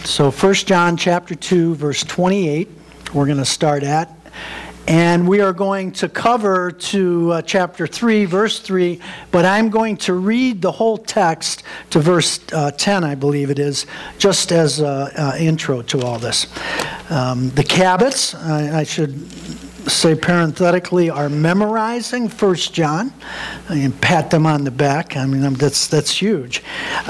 So 1 John chapter 2, verse 28, we're going to start at. And we are going to cover to chapter 3, verse 3, but I'm going to read the whole text to verse 10, I believe it is, just as an intro to all this. The Cabots, I should say parenthetically, are memorizing 1 John. And pat them on the back. I mean, that's huge.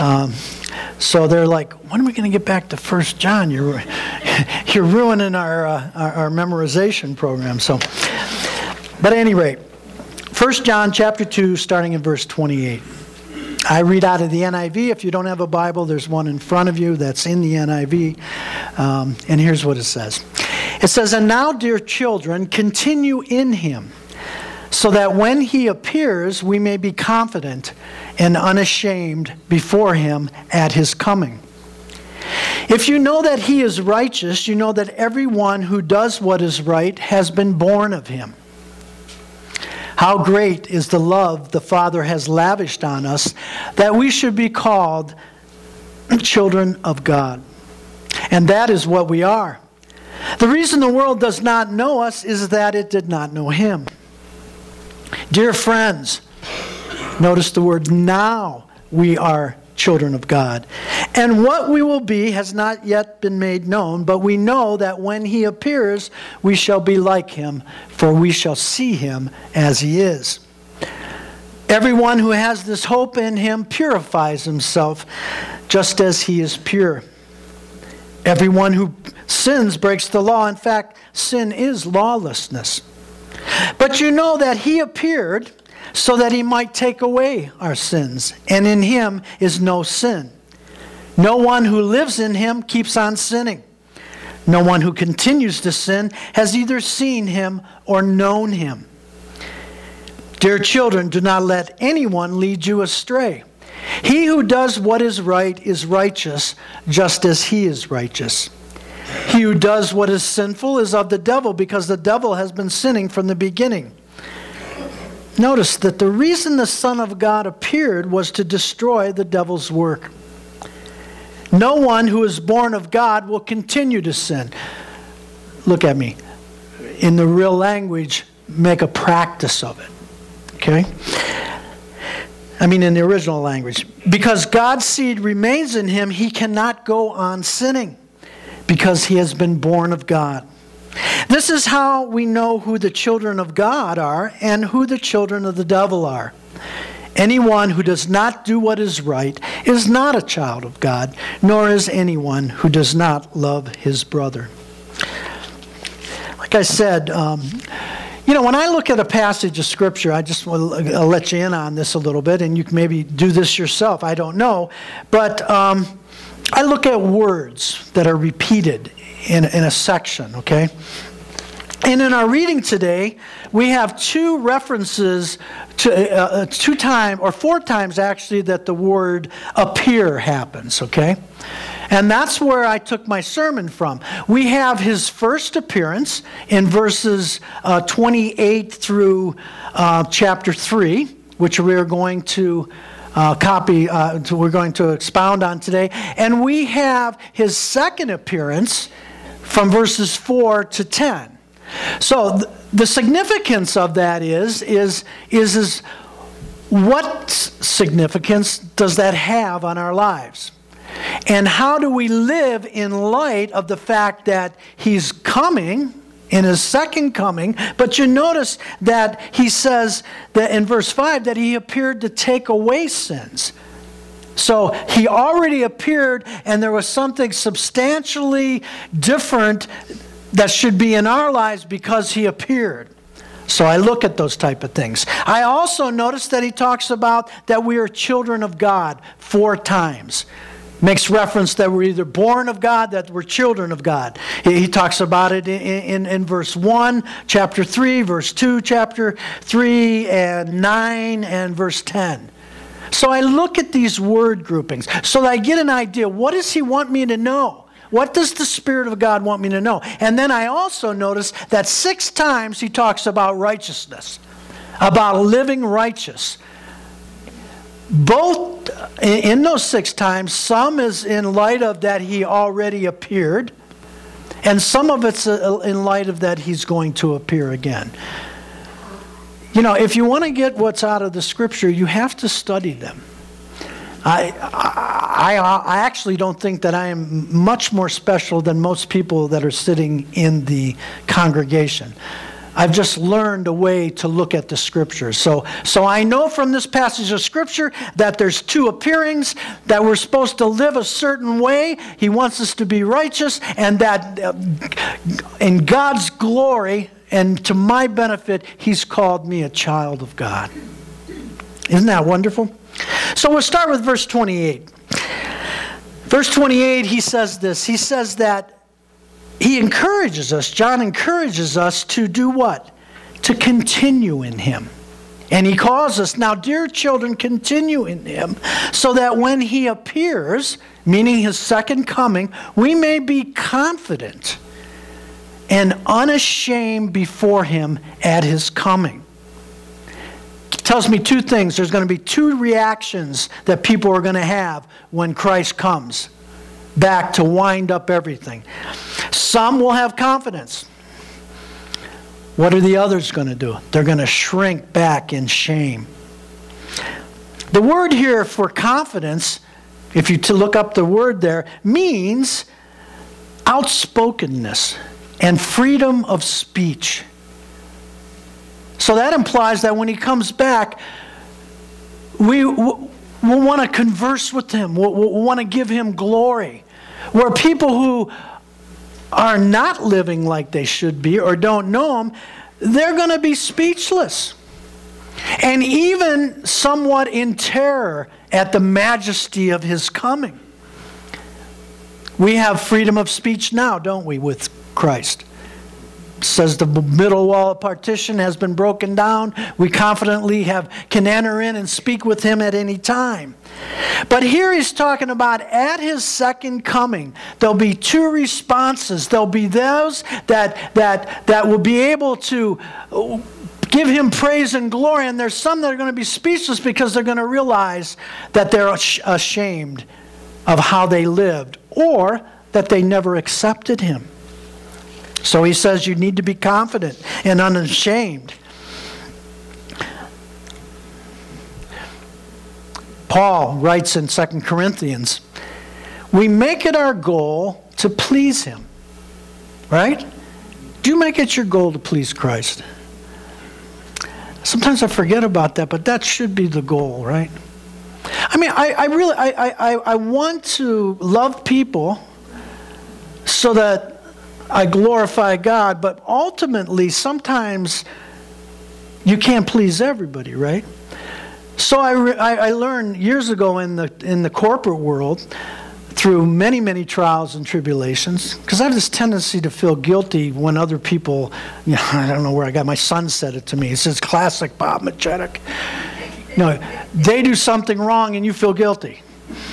So they're like, when are we going to get back to 1 John? You're ruining our memorization program. So, but at any rate, 1 John chapter 2, starting in verse 28. I read out of the NIV. If you don't have a Bible, there's one in front of you that's in the NIV. And here's what it says. It says, "And now, dear children, continue in him, so that when he appears, we may be confident and unashamed before him at his coming. If you know that he is righteous, you know that everyone who does what is right has been born of him. How great is the love the Father has lavished on us, that we should be called children of God. And that is what we are. The reason the world does not know us is that it did not know him. Dear friends," notice the word now, "we are children of God. And what we will be has not yet been made known, but we know that when he appears, we shall be like him, for we shall see him as he is. Everyone who has this hope in him purifies himself just as he is pure. Everyone who sins breaks the law. In fact, sin is lawlessness. But you know that he appeared so that he might take away our sins, and in him is no sin. No one who lives in him keeps on sinning. No one who continues to sin has either seen him or known him. Dear children, do not let anyone lead you astray. He who does what is right is righteous, just as he is righteous. He who does what is sinful is of the devil, because the devil has been sinning from the beginning. Notice that the reason the Son of God appeared was to destroy the devil's work. No one who is born of God will continue to sin." Look at me. In the real language, make a practice of it. Okay? I mean, in the original language. "Because God's seed remains in him, he cannot go on sinning, because he has been born of God. This is how we know who the children of God are and who the children of the devil are. Anyone who does not do what is right is not a child of God, nor is anyone who does not love his brother." Like I said, when I look at a passage of Scripture, I just want to let you in on this a little bit, and you can maybe do this yourself, I don't know. But I look at words that are repeated in a section, okay? And in our reading today, we have two references to 4 times actually that the word appear happens, okay? And that's where I took my sermon from. We have his first appearance in verses 28 through chapter 3, which we are going to we're going to expound on today. And we have his second appearance from verses 4 to 10. So the significance of that is what significance does that have on our lives? And how do we live in light of the fact that he's coming in his second coming? But you notice that he says that in verse 5 that he appeared to take away sins. So he already appeared, and there was something substantially different that should be in our lives because he appeared. So I look at those type of things. I also notice that he talks about that we are children of God 4 times. Makes reference that we're either born of God, that we're children of God. He talks about it in verse 1, chapter 3, verse 2, chapter 3, and 9, and verse 10. So I look at these word groupings so that I get an idea, what does he want me to know? What does the Spirit of God want me to know? And then I also notice that 6 times he talks about righteousness, about living righteous. both in those 6 times, some is in light of that he already appeared, and some of it's in light of that he's going to appear again. You know, if you want to get what's out of the Scripture, you have to study them. I actually don't think that I am much more special than most people that are sitting in the congregation. I've just learned a way to look at the Scriptures. So I know from this passage of Scripture that there's 2 appearings, that we're supposed to live a certain way. He wants us to be righteous, and that in God's glory and to my benefit, He's called me a child of God. Isn't that wonderful? So we'll start with verse 28. Verse 28, he says this. He says that he encourages us, John encourages us to do what? To continue in Him. And he calls us, now dear children, continue in Him, so that when He appears, meaning His second coming, we may be confident and unashamed before Him at His coming. Tells me 2 things. There's going to be 2 reactions that people are going to have when Christ comes back to wind up everything. Some will have confidence. What are the others going to do? They're going to shrink back in shame. The word here for confidence, if you look up the word there, means outspokenness and freedom of speech. So that implies that when He comes back, we'll want to converse with Him. We'll want to give Him glory. Where people who are not living like they should be or don't know Him, they're going to be speechless. And even somewhat in terror at the majesty of His coming. We have freedom of speech now, don't we, with Christ? Says the middle wall of partition has been broken down. We confidently can enter in and speak with Him at any time. But here he's talking about at His second coming, there'll be 2 responses. There'll be those that will be able to give Him praise and glory, and there's some that are going to be speechless because they're going to realize that they're ashamed of how they lived or that they never accepted Him. So he says you need to be confident and unashamed. Paul writes in 2 Corinthians, we make it our goal to please Him. Right? Do you make it your goal to please Christ? Sometimes I forget about that, but that should be the goal, right? I mean, I want to love people so that I glorify God, but ultimately, sometimes you can't please everybody, right? So I learned years ago in the corporate world, through many, many trials and tribulations, because I have this tendency to feel guilty when other people, I don't know where I got, my son said it to me. He says, classic Bob Machetic. No, they do something wrong and you feel guilty.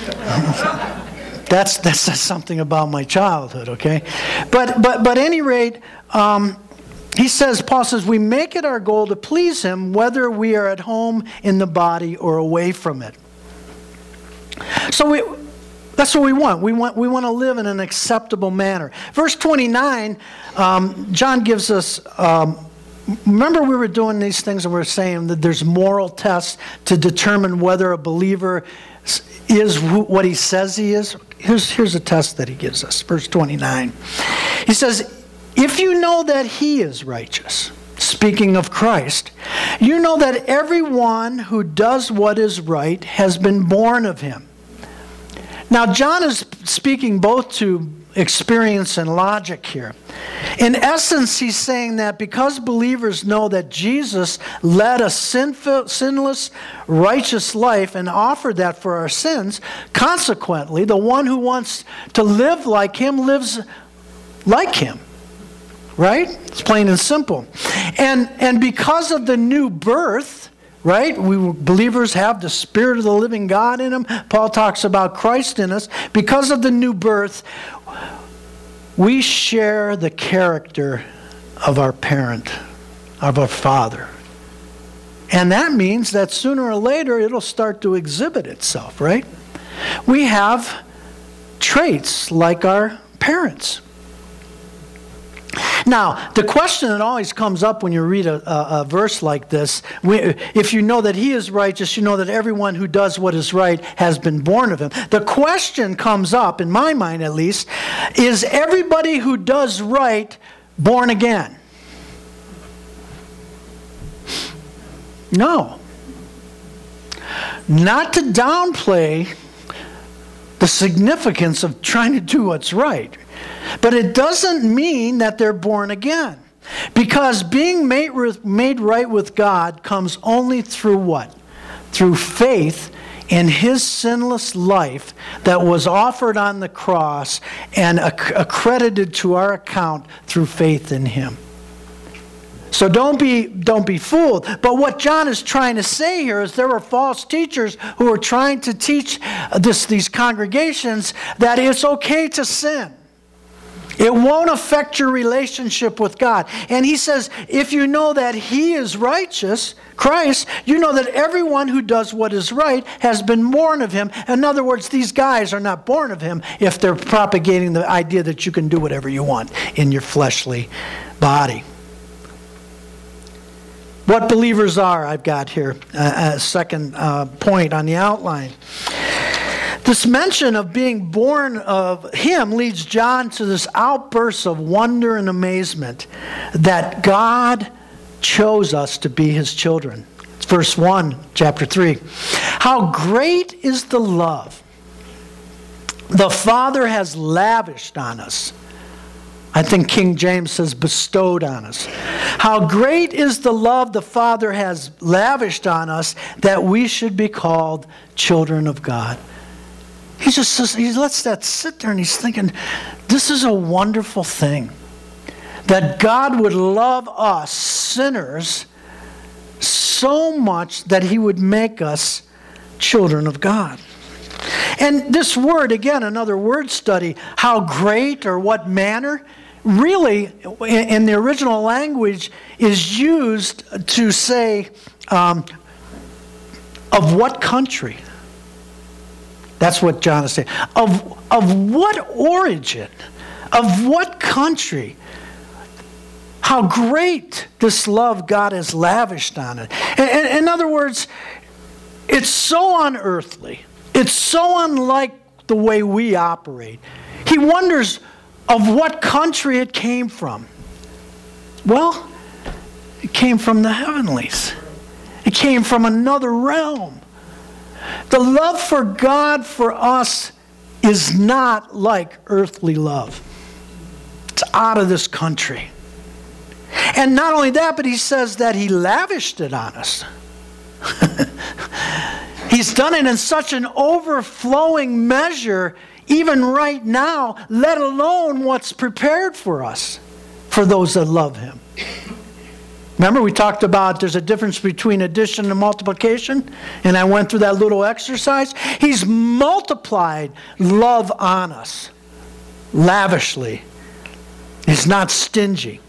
That says something about my childhood, okay? But at any rate, Paul says, we make it our goal to please Him, whether we are at home in the body or away from it. So that's what we want. We want to live in an acceptable manner. Verse 29, John gives us, remember we were doing these things and we were saying that there's moral tests to determine whether a believer is what he says he is. Here's a test that he gives us. Verse 29. He says, if you know that He is righteous, speaking of Christ, you know that everyone who does what is right has been born of Him. Now, John is speaking both to experience and logic here. In essence, he's saying that because believers know that Jesus led a sinless, righteous life and offered that for our sins, consequently, the one who wants to live like Him lives like Him. Right? It's plain and simple. And because of the new birth, right? Believers have the Spirit of the living God in them. Paul talks about Christ in us. Because of the new birth, we share the character of our parent, of our Father. And that means that sooner or later it'll start to exhibit itself, right? We have traits like our parents. Now, the question that always comes up when you read a verse like this, if you know that he is righteous, you know that everyone who does what is right has been born of him. The question comes up, in my mind at least, is everybody who does right born again? No. Not to downplay the significance of trying to do what's right. But it doesn't mean that they're born again. Because being made right with God comes only through what? Through faith in his sinless life that was offered on the cross and accredited to our account through faith in him. So don't be fooled. But what John is trying to say here is there were false teachers who were trying to teach these congregations that it's okay to sin. It won't affect your relationship with God. And he says, if you know that he is righteous, Christ, you know that everyone who does what is right has been born of him. In other words, these guys are not born of him if they're propagating the idea that you can do whatever you want in your fleshly body. What believers are, I've got here, a second point on the outline. This mention of being born of him leads John to this outburst of wonder and amazement that God chose us to be his children. It's verse 1, chapter 3. How great is the love the Father has lavished on us. I think King James says bestowed on us. How great is the love the Father has lavished on us that we should be called children of God. He lets that sit there and he's thinking, this is a wonderful thing. That God would love us sinners so much that he would make us children of God. And this word, again, another word study, how great or what manner, really in the original language is used to say of what country. That's what John is saying. Of what origin? Of what country? How great this love God has lavished on it. In other words, it's so unearthly. It's so unlike the way we operate. He wonders of what country it came from. Well, it came from the heavenlies. It came from another realm. The love for God for us is not like earthly love. It's out of this country. And not only that, but he says that he lavished it on us. He's done it in such an overflowing measure, even right now, let alone what's prepared for us, for those that love him. Remember, we talked about there's a difference between addition and multiplication, and I went through that little exercise. He's multiplied love on us lavishly. He's not stingy.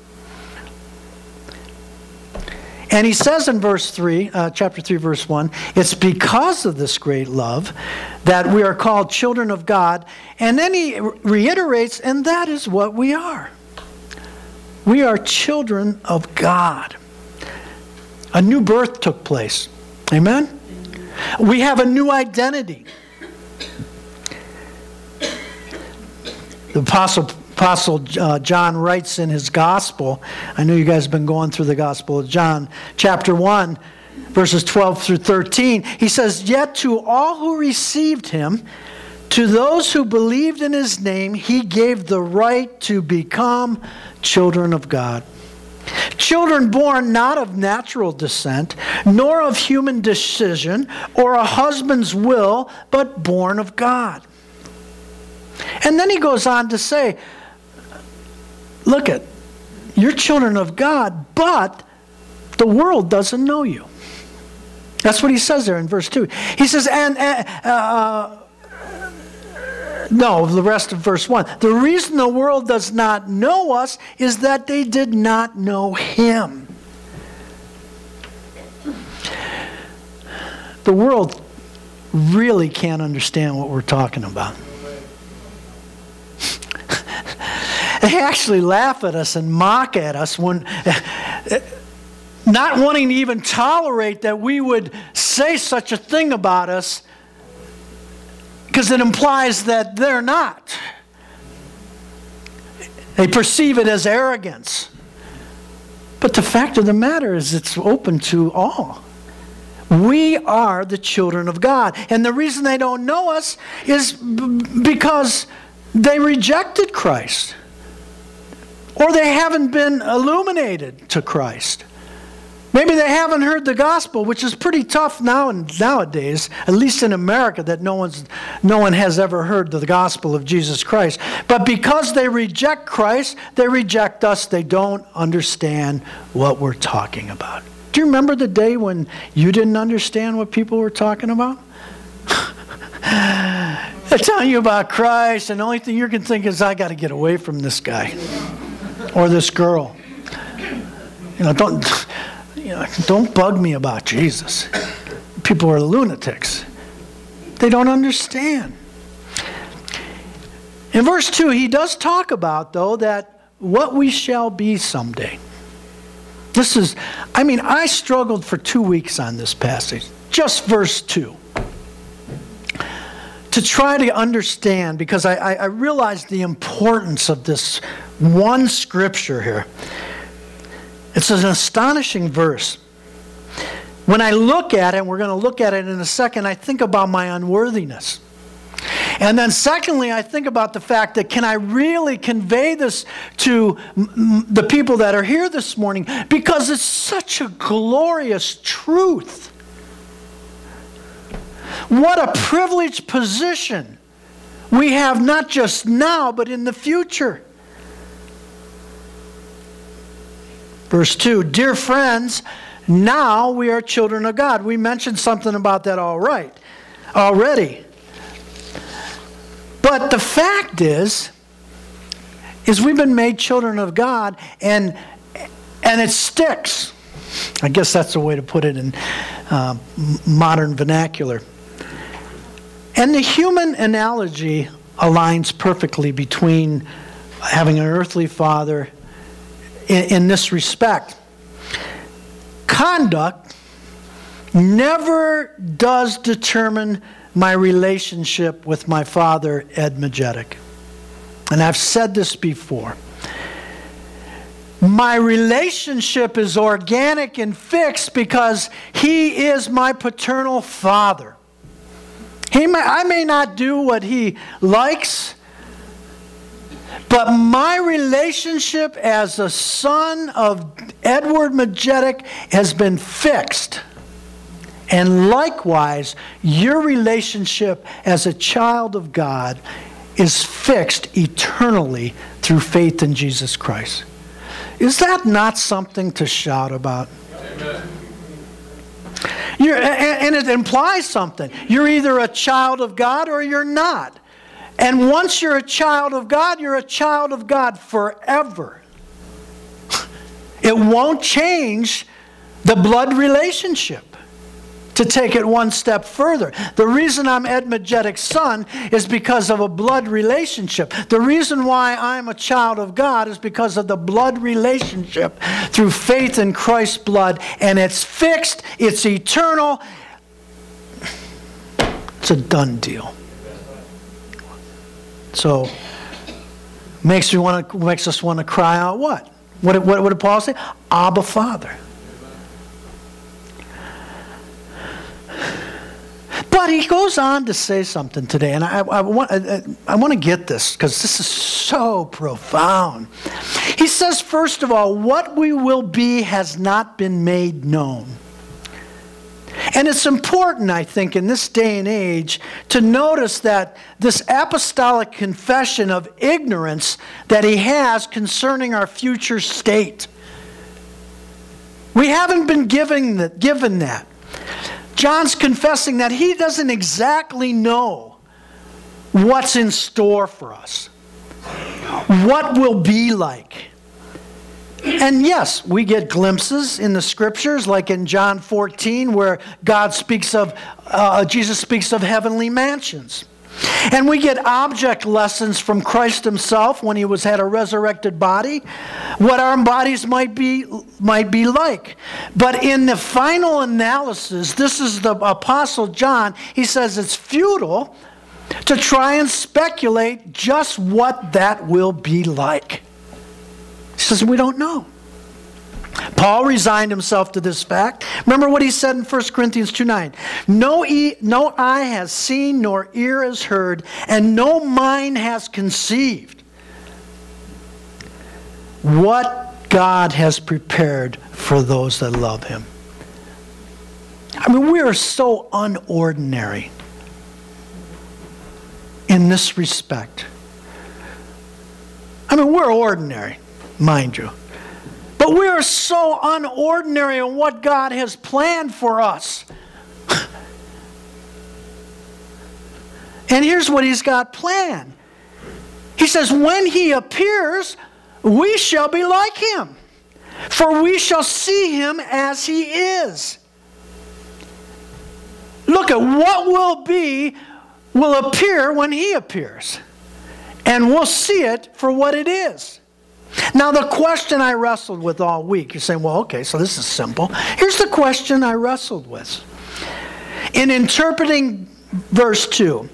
And he says in verse 3, chapter 3, verse 1, it's because of this great love that we are called children of God. And then he reiterates, and that is what we are. We are children of God. A new birth took place. Amen? We have a new identity. The Apostle John writes in his gospel, I know you guys have been going through the Gospel of John, chapter 1, verses 12 through 13. He says, yet to all who received him, to those who believed in his name, he gave the right to become children of God. Children born not of natural descent, nor of human decision, or a husband's will, but born of God. And then he goes on to say, look at, you're children of God, but the world doesn't know you. That's what he says there in verse 2. He says, the rest of verse 1. The reason the world does not know us is that they did not know him. the world really can't understand what we're talking about. They actually laugh at us and mock at us when not wanting to even tolerate that we would say such a thing about us, because it implies that they're not. They perceive it as arrogance. But the fact of the matter is it's open to all. We are the children of God. And the reason they don't know us is because they rejected Christ. Or they haven't been illuminated to Christ. Maybe they haven't heard the gospel, which is pretty tough nowadays, at least in America, that no one has ever heard the gospel of Jesus Christ. But because they reject Christ, they reject us. They don't understand what we're talking about. Do you remember the day when you didn't understand what people were talking about? They're telling you about Christ, and the only thing you can think is, I got to get away from this guy or this girl. Don't bug me about Jesus. People are lunatics. They don't understand. In verse 2, he does talk about, though, that what we shall be someday. I struggled for 2 weeks on this passage, just verse 2, to try to understand, because I realized the importance of this one scripture here. It's an astonishing verse. When I look at it, and we're going to look at it in a second, I think about my unworthiness. And then secondly, I think about the fact that can I really convey this to the people that are here this morning? Because it's such a glorious truth. What a privileged position we have, not just now, but in the future. Verse 2, dear friends, now we are children of God. We mentioned something about that already. But the fact is we've been made children of God, and it sticks. I guess that's the way to put it in modern vernacular. And the human analogy aligns perfectly between having an earthly father in this respect. Conduct never does determine my relationship with my father, Ed Majetic. And I've said this before. My relationship is organic and fixed because he is my paternal father. I may not do what he likes, but my relationship as a son of Edward Majetic has been fixed. And likewise, your relationship as a child of God is fixed eternally through faith in Jesus Christ. Is that not something to shout about? Amen. And it implies something. You're either a child of God or you're not. And once you're a child of God, you're a child of God forever. It won't change the blood relationship. To take it one step further, the reason I'm Ed Majetic's son is because of a blood relationship. The reason why I'm a child of God is because of the blood relationship through faith in Christ's blood. And it's fixed, it's eternal, it's a done deal. So, makes us want to cry out what? What did Paul say? Abba, Father. But he goes on to say something today, and I want to get this because this is so profound. He says, first of all, what we will be has not been made known. And it's important, I think, in this day and age to notice that this apostolic confession of ignorance that he has concerning our future state. We haven't been given that. John's confessing that he doesn't exactly know what's in store for us, what we'll be like. And yes, we get glimpses in the scriptures, like in John 14, where Jesus speaks of heavenly mansions. And we get object lessons from Christ himself when he had a resurrected body, what our bodies might be like. But in the final analysis, this is the Apostle John, he says it's futile to try and speculate just what that will be like. He says, we don't know. Paul resigned himself to this fact. Remember what he said in 1 Corinthians 2:9. No eye has seen, nor ear has heard, and no mind has conceived what God has prepared for those that love him. I mean, we are so unordinary in this respect. I mean, we're ordinary, mind you. But we are so unordinary in what God has planned for us. And here's what he's got planned. He says, when he appears, we shall be like him, for we shall see him as he is. Look at what will appear when he appears. And we'll see it for what it is. Now, the question I wrestled with all week, you're saying, well, okay, so this is simple. Here's the question I wrestled with. In interpreting verse 2,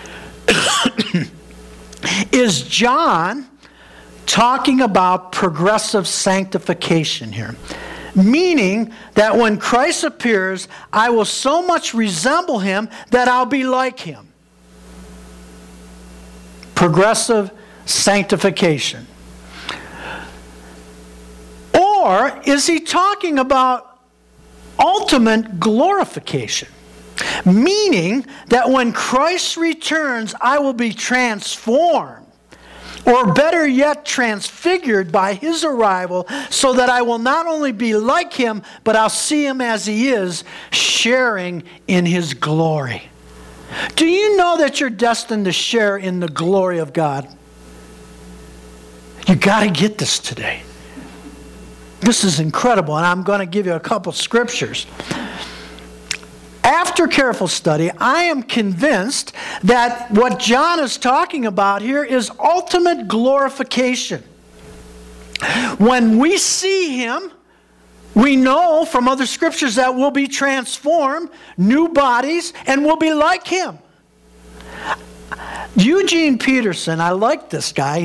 is John talking about progressive sanctification here? Meaning that when Christ appears, I will so much resemble him that I'll be like him. Progressive sanctification. Or is he talking about ultimate glorification? Meaning that when Christ returns, I will be transformed, or better yet, transfigured by his arrival, so that I will not only be like him, but I'll see him as he is, sharing in his glory. Do you know that you're destined to share in the glory of God? You got to get this today. This is incredible, and I'm going to give you a couple scriptures. After careful study, I am convinced that what John is talking about here is ultimate glorification. When we see him, we know from other scriptures that we'll be transformed, new bodies, and we'll be like him. Eugene Peterson, I like this guy.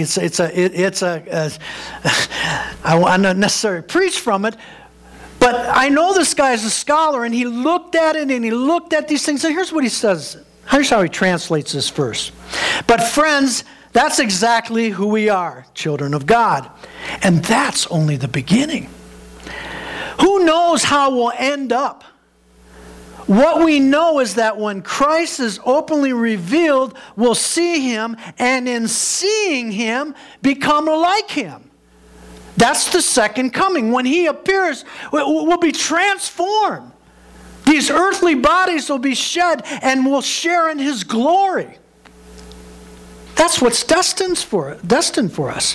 I don't necessarily preach from it, but I know this guy is a scholar, and he looked at it, and he looked at these things, and here's what he says. Here's how he translates this verse. But friends, that's exactly who we are, children of God. And that's only the beginning. Who knows how we'll end up? What we know is that when Christ is openly revealed, we'll see him, and in seeing him, become like him. That's the second coming. When he appears, we'll be transformed. These earthly bodies will be shed, and we'll share in his glory. That's what's destined for us.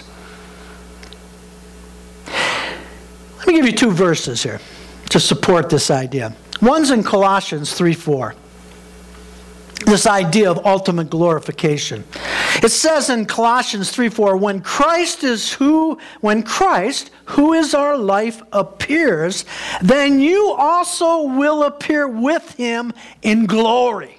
Let me give you two verses here to support this idea. One's in Colossians 3:4. This idea of ultimate glorification. It says in Colossians 3:4, when Christ, who is our life, appears, then you also will appear with him in glory.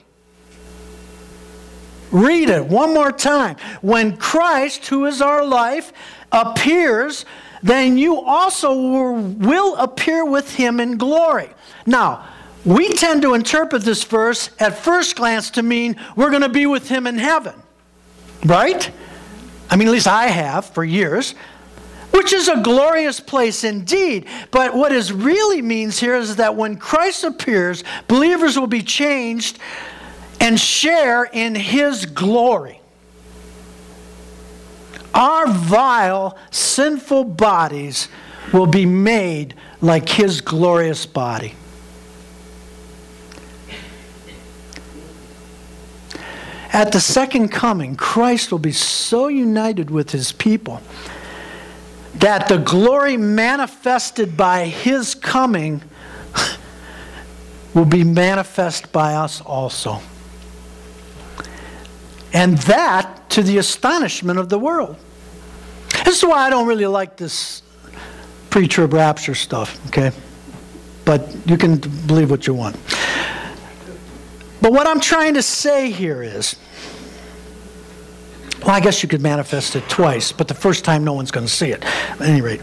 Read it one more time. When Christ, who is our life, appears, then you also will appear with him in glory. Now, we tend to interpret this verse at first glance to mean we're going to be with him in heaven. Right? I mean, at least I have for years. Which is a glorious place indeed. But what it really means here is that when Christ appears, believers will be changed and share in his glory. Our vile, sinful bodies will be made like his glorious body. At the second coming, Christ will be so united with his people that the glory manifested by his coming will be manifest by us also. And that to the astonishment of the world. This is why I don't really like this pre-trib rapture stuff, okay? But you can believe what you want. But what I'm trying to say here is, well, I guess you could manifest it twice, but the first time no one's going to see it. At any rate,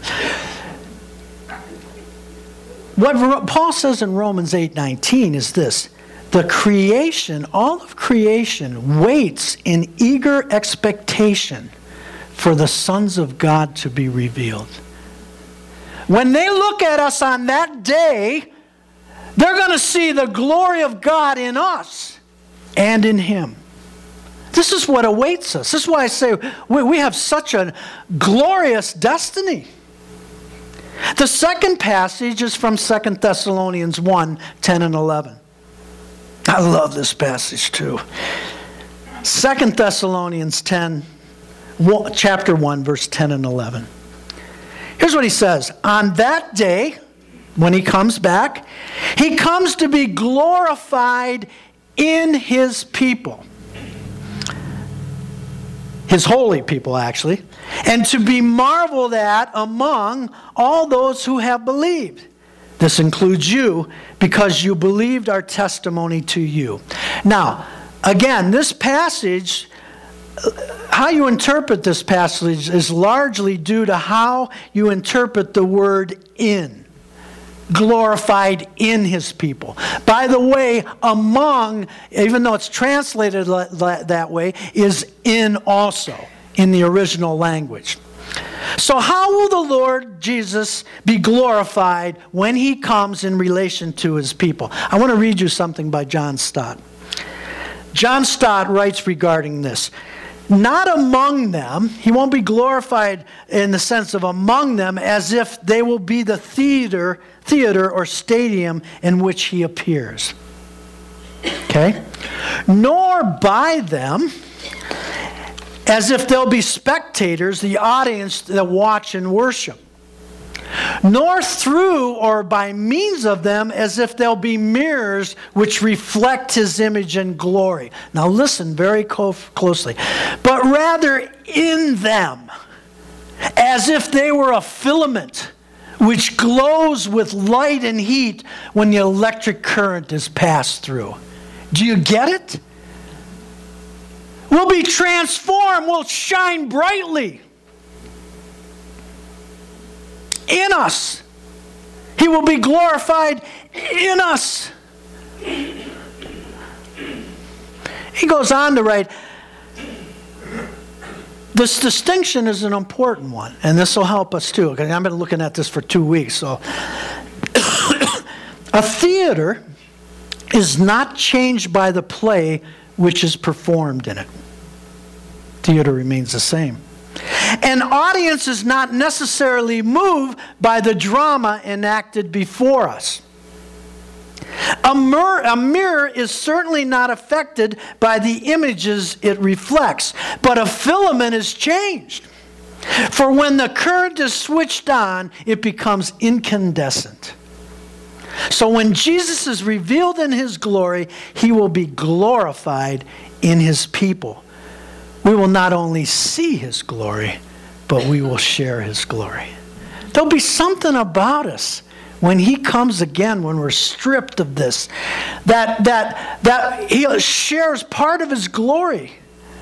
what Paul says in Romans 8:19 is this: the creation, all of creation, waits in eager expectation for the sons of God to be revealed. When they look at us on that day, they're going to see the glory of God in us and in him. This is what awaits us. This is why I say we have such a glorious destiny. The second passage is from 2 Thessalonians 1, 10 and 11. I love this passage too. 2 Thessalonians chapter 1, verse 10 and 11. Here's what he says. On that day, when he comes back, he comes to be glorified in his people. His holy people, actually, and to be marveled at among all those who have believed. This includes you, because you believed our testimony to you. Now, again, this passage, how you interpret this passage is largely due to how you interpret the word in. Glorified in his people. By the way, among, even though it's translated that way, is in also in the original language. So how will the Lord Jesus be glorified when he comes in relation to his people? I want to read you something by John Stott. John Stott writes regarding this. Not among them, he won't be glorified in the sense of among them, as if they will be the theater or stadium in which he appears. Okay? Nor by them, as if they'll be spectators, the audience that watch and worship. Nor through or by means of them, as if they'll be mirrors which reflect his image and glory. Now listen very closely. But rather in them, as if they were a filament which glows with light and heat when the electric current is passed through. Do you get it? We'll be transformed. We'll shine brightly. In us. He will be glorified in us. He goes on to write, this distinction is an important one, and this will help us too, because I've been looking at this for 2 weeks. So, a theater is not changed by the play which is performed in it. Theater remains the same. An audience is not necessarily moved by the drama enacted before us. A mirror is certainly not affected by the images it reflects, but a filament is changed. For when the current is switched on, it becomes incandescent. So when Jesus is revealed in his glory, he will be glorified in his people. We will not only see his glory, but we will share his glory. There'll be something about us when he comes again, when we're stripped of this, that he shares part of his glory.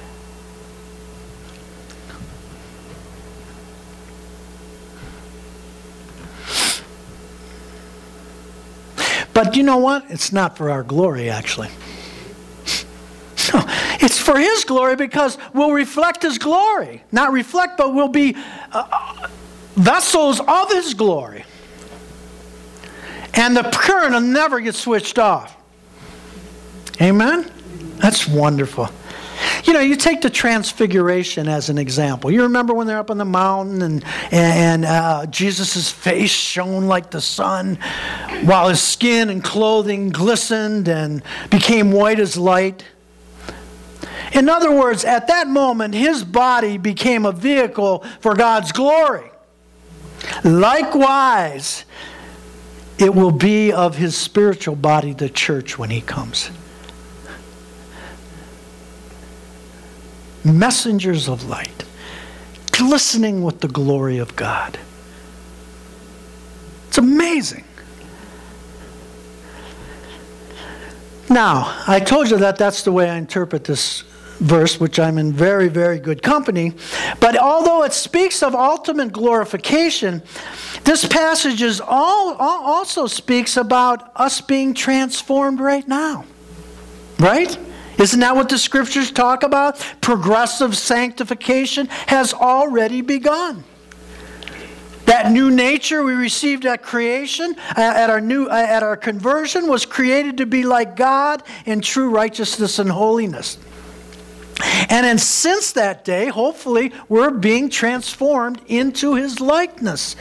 But you know what? It's not for our glory, actually. No, it's for his glory, because we'll reflect his glory. Not reflect, but we'll be vessels of his glory. And the current will never get switched off. Amen? That's wonderful. You know, you take the Transfiguration as an example. You remember when they're up on the mountain and Jesus' face shone like the sun, while his skin and clothing glistened and became white as light? In other words, at that moment, his body became a vehicle for God's glory. Likewise, it will be of his spiritual body, the church, when he comes. Messengers of light, glistening with the glory of God. It's amazing. Now, I told you that that's the way I interpret this verse, which I'm in very, very good company. But although it speaks of ultimate glorification, this passage also speaks about us being transformed right now. Right? Isn't that what the scriptures talk about? Progressive sanctification has already begun. That new nature we received at creation, at our conversion, was created to be like God in true righteousness and holiness. And since that day, hopefully, we're being transformed into his likeness.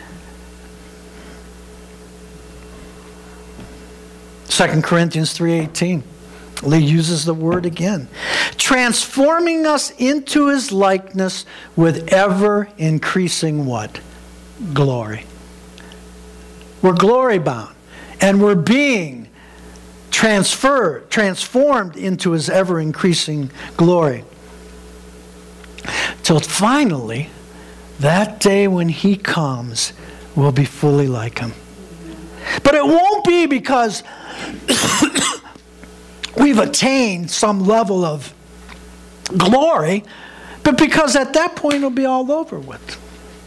2 Corinthians 3:18. Lee uses the word again. Transforming us into his likeness with ever increasing what? Glory. We're glory bound. And we're being transformed into his ever increasing glory. Till finally, that day when he comes, we'll be fully like him. But it won't be because we've attained some level of glory, but because at that point it'll be all over with.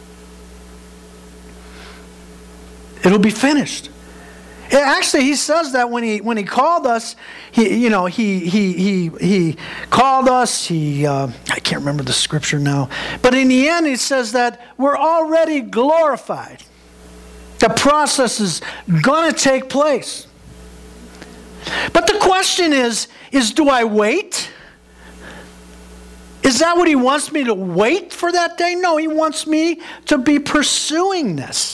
It'll be finished. Actually, he says that when he called us, he called us. I can't remember the scripture now, but in the end, he says that we're already glorified. The process is going to take place. But the question is do I wait? Is that what he wants me to wait for that day? No, he wants me to be pursuing this.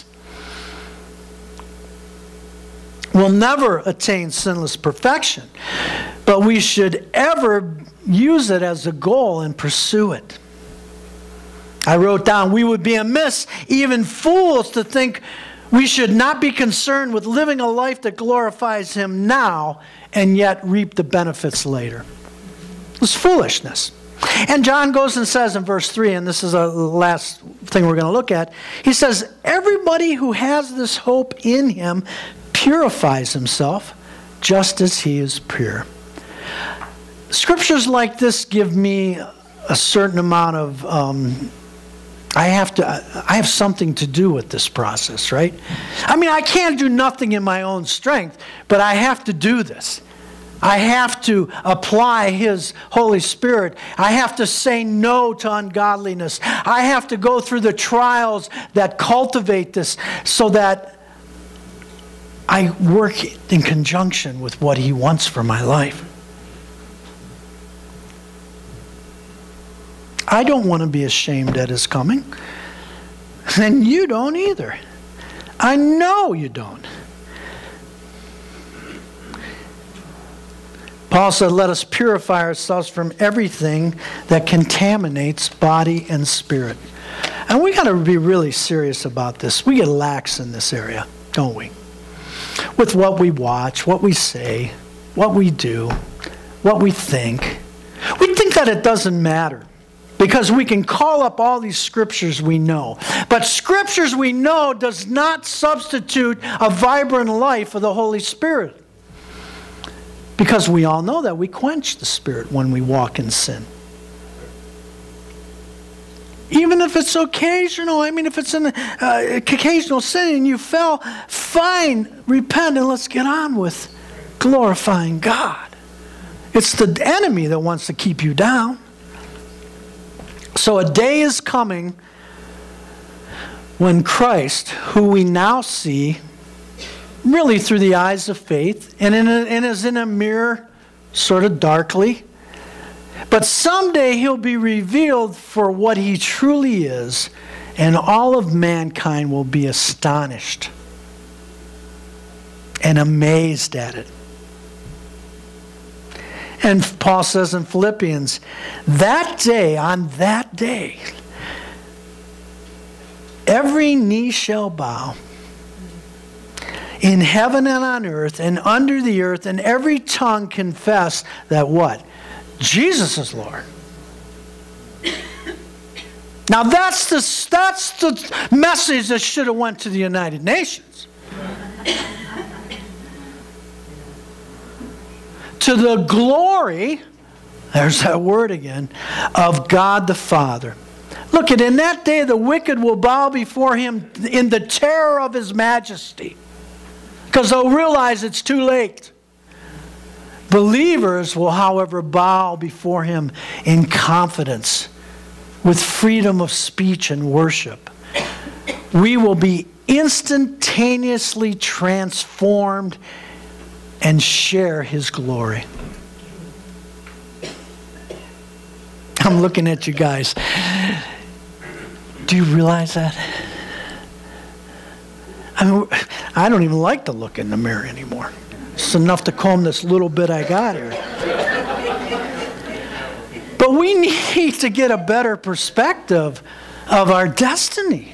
We'll never attain sinless perfection, but we should ever use it as a goal and pursue it. I wrote down, we would be amiss, even fools, to think we should not be concerned with living a life that glorifies him now and yet reap the benefits later. It's foolishness. And John goes and says in verse 3, and this is the last thing we're going to look at, he says, everybody who has this hope in him purifies himself just as he is pure. Scriptures like this give me a certain amount of I have something to do with this process, right? I mean, I can't do nothing in my own strength, but I have to do this. I have to apply his Holy Spirit. I have to say no to ungodliness. I have to go through the trials that cultivate this so that I work in conjunction with what he wants for my life. I don't want to be ashamed at his coming. And you don't either. I know you don't. Paul said, let us purify ourselves from everything that contaminates body and spirit. And we got to be really serious about this. We get lax in this area, don't we? With what we watch, what we say, what we do, what we think. We think that it doesn't matter because we can call up all these scriptures we know. But scriptures we know does not substitute a vibrant life of the Holy Spirit. Because we all know that we quench the Spirit when we walk in sin. Even if it's occasional, if it's an occasional sin and you fell, fine, repent and let's get on with glorifying God. It's the enemy that wants to keep you down. So a day is coming when Christ, who we now see really through the eyes of faith and is in a mirror sort of darkly, but someday he'll be revealed for what he truly is, and all of mankind will be astonished and amazed at it. And Paul says in Philippians, that day, on that day, every knee shall bow in heaven and on earth and under the earth, and every tongue confess that what? Jesus is Lord. Now that's the message that should have went to the United Nations. To the glory, there's that word again, of God the Father. Look, in that day the wicked will bow before him in the terror of his majesty, because they'll realize it's too late. Believers will, however, bow before him in confidence, with freedom of speech and worship. We will be instantaneously transformed and share his glory. I'm looking at you guys. Do you realize that? I mean, I don't even like to look in the mirror anymore. It's enough to comb this little bit I got here. But we need to get a better perspective of our destiny.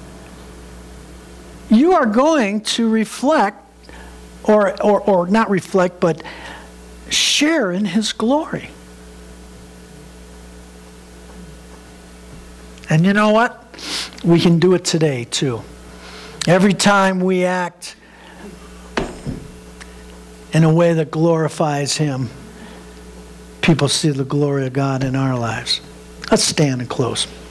You are going to reflect, or not reflect, but share in his glory. And you know what? We can do it today too. Every time we act in a way that glorifies him, people see the glory of God in our lives. Let's stand and close.